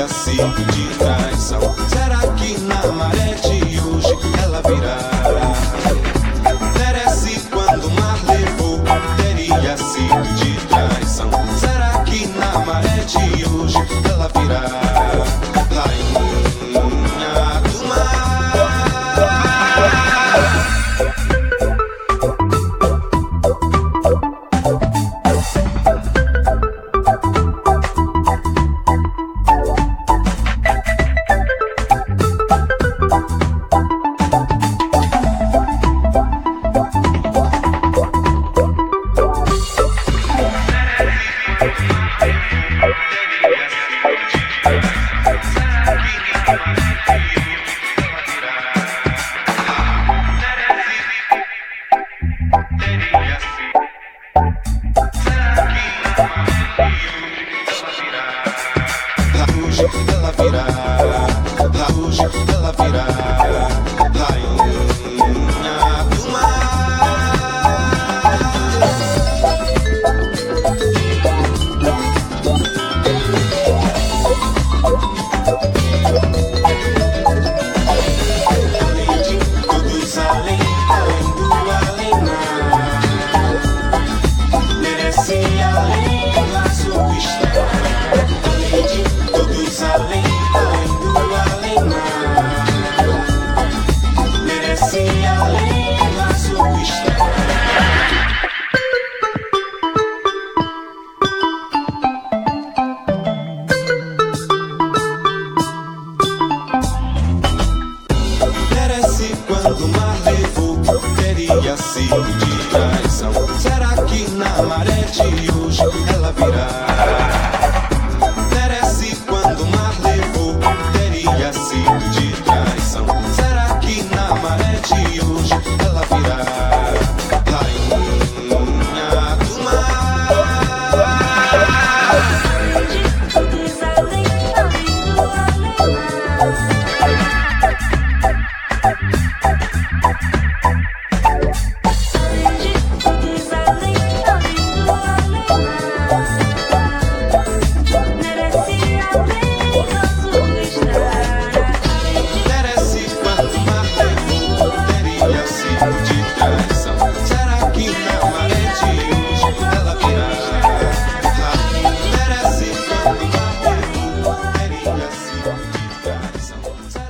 teria sido de traição? Será que na maré de hoje ela virá? Merece quando o mar levou, teria sido de traição. Será que na maré de hoje ela virá? Rainha do mar. Ela virá, hoje ela virá, rainha do mar. Além de todos, além do além-mar, merece além a sua história. Além de todos, além do além-mar, merece além a sua história. Merece quando o mar levou, teria sido de traição. Será que na maré de hoje ela virá? Merece quando o mar levou, teria sido de traição. Será que na maré de hoje ela virá? Rainha do mar. Todos além do além-mar. Merece quando o mar levou, teria sido de traição. Será que na maré de hoje ela virá? Merece quando o mar levou, teria sido de traição.